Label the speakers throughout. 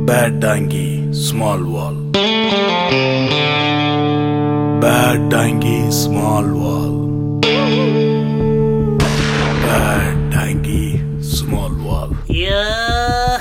Speaker 1: Bad Dangi, small wall. Bad Dangi, small wall. Bad Dangi, small wall.
Speaker 2: Yeah.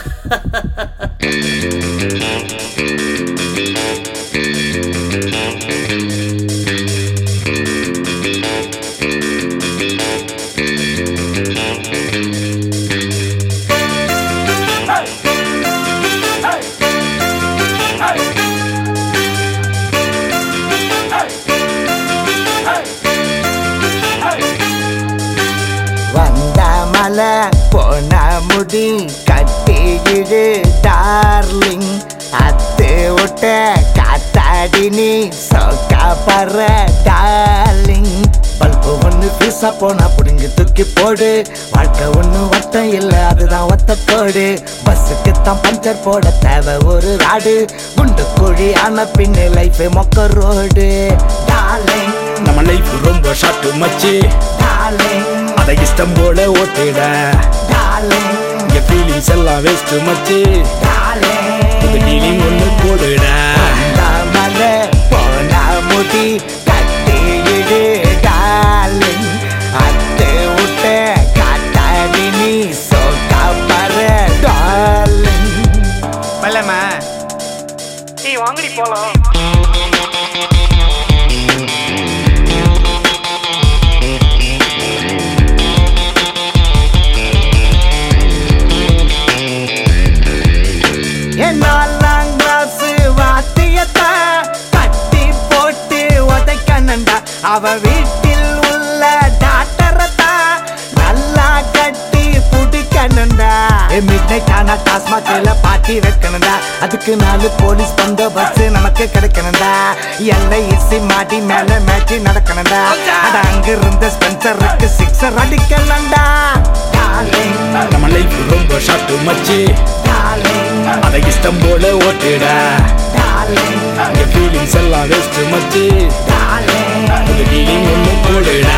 Speaker 3: போன முடி கட்டியிடு darling அத்து விட்ட காத்தாடி நீ சொக்கா பற டார்லிங் பல்பு ஒன்று பீசா போனா புடுங்கி தூக்கி போடு வாழ்க்கை ஒன்று வட்டம் இல்லை அதுதான் ஒத்த கோடு பஸ்ஸுக்கு தான் பஞ்சர் போட தேவை ஒரு ராடு குண்டு குழி ஆன பின்னு லைஃப் மொக்க ரோடு டார்லிங்
Speaker 1: நம்ம லைஃப் ரொம்ப ஷார்ட் மச்சி
Speaker 3: டார்லிங்
Speaker 1: அதை இஷ்டம் போல ஓட்டிட
Speaker 3: டார்லிங்
Speaker 1: இங்க ஃபீலிங்ஸ் எல்லாம் வேஸ்ட் மச்சி
Speaker 3: டார்லிங்
Speaker 1: இந்த ஃபீலிங் ஒன்று போடுட
Speaker 3: மலை போன முடி கட்டியிடு டார்லிங் அத்து விட்ட காத்தாடி நீ சொக்கா பற டார்லிங்
Speaker 4: பல்லம்மா நீ வாங்கடி போலாம்.
Speaker 3: என்னாலாம் கிளாஸ் வாத்தியத்தை கட்டி போட்டு உதைக்கணுண்டா அவ வீட்டில் உள்ள டாக்டரத்தா நல்லா கட்டி புடிக்கணுண்டா மிட் நைட் ஆனா டாஸ்மாக்ல பாட்டி வைக்கணுண்டா அதுக்கு 4 போலீஸ் பந்தோபஸ்து நமக்கு கிடைக்கணுண்டா LIC மாடி மேல மேட்ச் நடக்கணுண்டா அட அங்க இருந்த ஸ்பென்சருக்கு 6 அடிக்கணுண்டா டார்லிங்
Speaker 1: நம்ம லைஃப் ரொம்ப ஷார்ட் மச்சி
Speaker 3: டார்லிங்
Speaker 1: அதை இஷ்டம் போல ஓட்டிட
Speaker 3: டார்லிங்
Speaker 1: இங்க ஃபீலிங்ஸ் எல்லாம் வேஸ்ட் மச்சி
Speaker 3: டார்லிங்
Speaker 1: இந்த ஃபீலிங் ஒன்று போடுட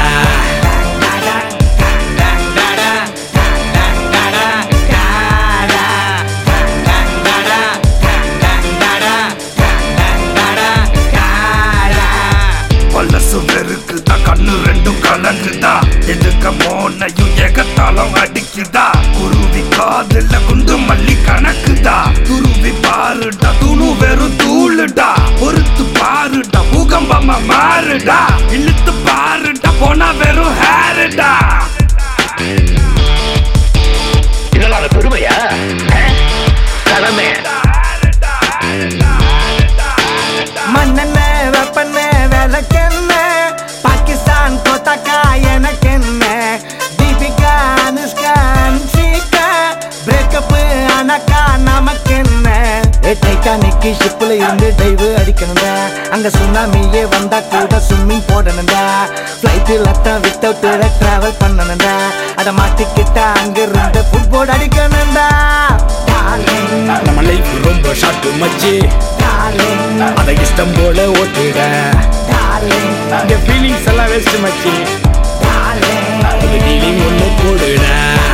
Speaker 5: பல்லசு வெறுக்குதா கண்ணு ரெண்டும் கலங்குதா எதுக்க மோனையும் ஏகத்தாளம் அடிக்குதா குருவி காதுல குண்டு மல்லி கணக்குதா துருவி பாருடா துணு வெறும் தூளுடா பொறுத்து பாருடா பூகம்பமா மாறுடா இழுத்து பாருடா போனா வெறும் ஹேருடா
Speaker 2: இதெல்லாம் பெருமையா கடமை
Speaker 3: மண்ணெண்ண வெப்பண்ண விளக்கெண்ண பாகிஸ்தான் கோத்தாக்கா எனக்கு என்ன தீபிகா அனுஷ்கா அன்ஷிகா பிரேக்கப் அனக்கா நமக்கு என்ன டைட்டானிக்கு ஷிப்ல இருந்து டைவ் அடிக்கணுண்டா அங்க சுனாமியே வந்தா கூட ஸ்விம்மிங் போடணுண்டா ஃபிளைட்டில் அத்தான் வித்தவுட் டிராவல் பண்ணணுண்டா அத மாட்டிக்கிட்டா அங்க இருந்து ஃபுட்போர்ட் அடிக்கணுண்டா டார்லிங்
Speaker 1: நம்ம லைஃப் ரொம்ப ஷார்ட் மச்சி
Speaker 3: டார்லிங்
Speaker 1: அதை இஷ்டம் போல ஓட்டிட
Speaker 3: டார்லிங்
Speaker 1: இங்க ஃபீலிங்ஸ் எல்லாம் வேஸ்ட் மச்சி
Speaker 3: டார்லிங்
Speaker 1: இந்த ஃபீலிங் ஒன்று போடுட